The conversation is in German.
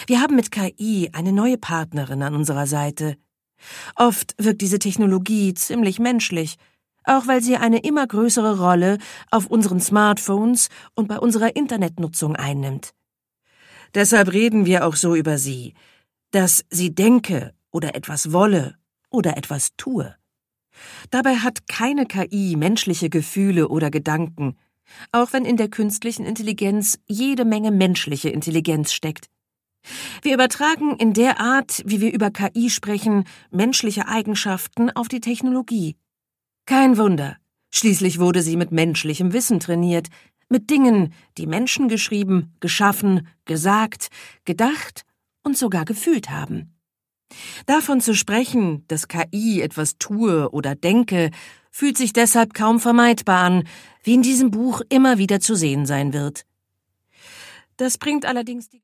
Wir haben mit KI eine neue Partnerin an unserer Seite. Oft wirkt diese Technologie ziemlich menschlich, auch weil sie eine immer größere Rolle auf unseren Smartphones und bei unserer Internetnutzung einnimmt. Deshalb reden wir auch so über sie, dass sie denke oder etwas wolle oder etwas tue. Dabei hat keine KI menschliche Gefühle oder Gedanken, auch wenn in der künstlichen Intelligenz jede Menge menschliche Intelligenz steckt. Wir übertragen in der Art, wie wir über KI sprechen, menschliche Eigenschaften auf die Technologie. Kein Wunder, schließlich wurde sie mit menschlichem Wissen trainiert, mit Dingen, die Menschen geschrieben, geschaffen, gesagt, gedacht und sogar gefühlt haben. Davon zu sprechen, dass KI etwas tue oder denke, fühlt sich deshalb kaum vermeidbar an, wie in diesem Buch immer wieder zu sehen sein wird. Das bringt allerdings die